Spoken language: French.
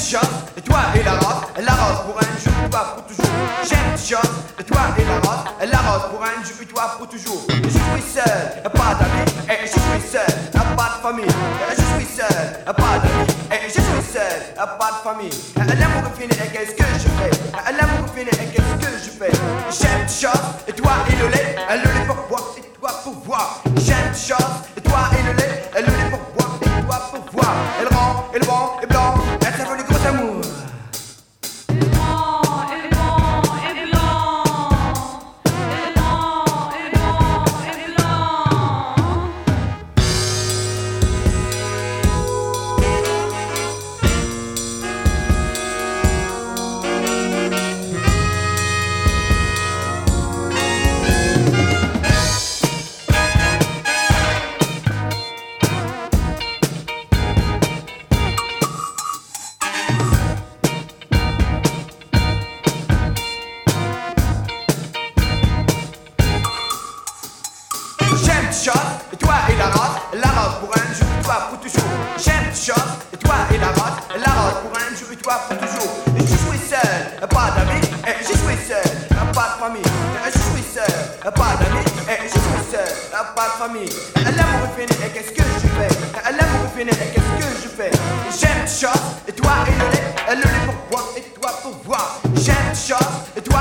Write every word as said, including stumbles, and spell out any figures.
chasse, et toi et la race, la race pour un jour, et toi pour toujours. J'aime chasse, et toi et la race, la race pour un jour, et toi pour toujours. Je suis seul, pas d'amis, et je suis seul, pas de famille. Je suis seul, pas d'amis, et je suis seul, pas de famille. L'amour est fini, et qu'est-ce que je fais? L'amour est fini, et qu'est-ce que je fais? J'aime chasse, et toi et le lait, le lait pour boire, et toi pour voir. J'aime chasse, et toi et le lait, le lait pour boire, et toi pour voir. Et le rang, et le blanc, et blanc, elle s'appelle le gros amour. Chasse, et toi et la race, la race pour un jour, et toi pour toujours. J'aime chasse, et toi et la race, la race pour un jour, et toi pour toujours. Et je suis seul, pas d'amis, et je suis seul, pas de famille. Et je suis seul, pas d'amis, et je suis seul, pas de famille. L'amour est fini, et qu'est-ce que je fais? L'amour est fini, et qu'est-ce que je fais? J'aime chasse, et toi et le lait, le lait pour boire, et toi pour boire. J'aime chasse, et toi